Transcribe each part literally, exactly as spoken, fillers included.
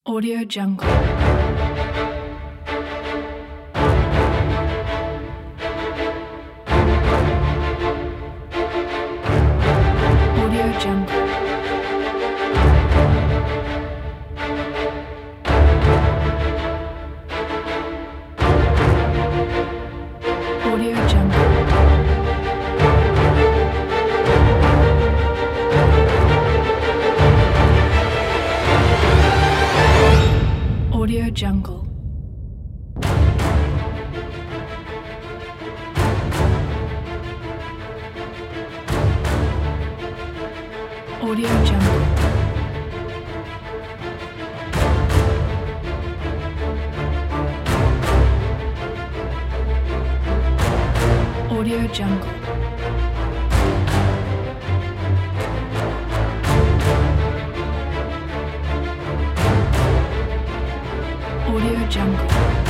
Audio Jungle. Audio Jungle. Audio Jungle. Audio Jungle. Audio Jungle. Audio Jungle. Audio Jungle.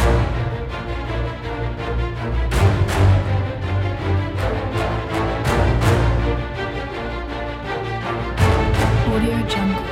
Audio Jungle.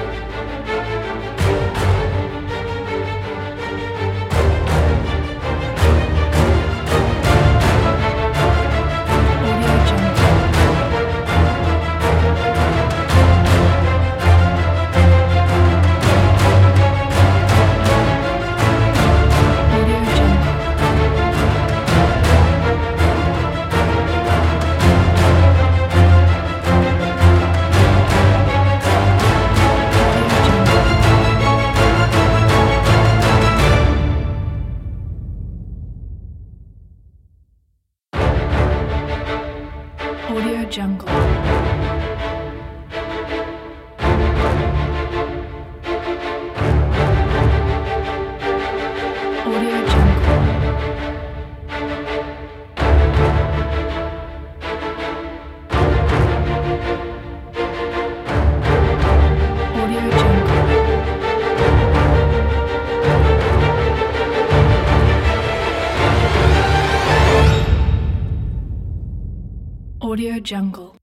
Audio Jungle. Audio Jungle. Audio Jungle. Audio Jungle.